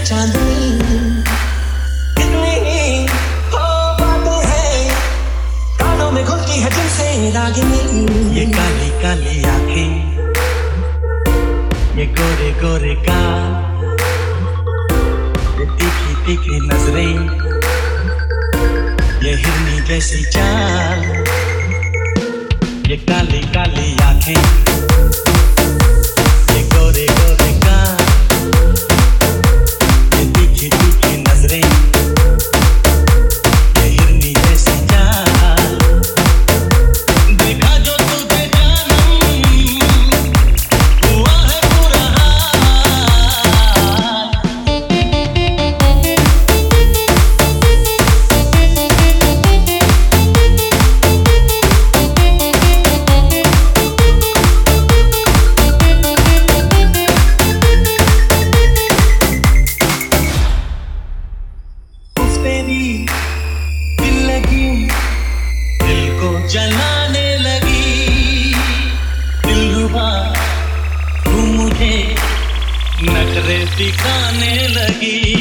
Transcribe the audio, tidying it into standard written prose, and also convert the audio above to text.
चांदनी, कितनी हो बातें हैं कानों में घुलती है जिनसे रागिनी। ये काली काली आंखें, ये गोरे गोरे गाल, ये तीखी तीखी नजरें, ये हिरनी जैसी चाल। ये काली काली आंखें, ये गोरे गोरे गाल, ये तीखी तीखी नजरें, ये हिरनी जैसी चाल। देखा जो तुझे जानम, हुआ है बुरा हाल। तेरी दिल लगी, दिल को जलाने लगी, दिलरुबा तू मुझे नखरे दिखाने लगी।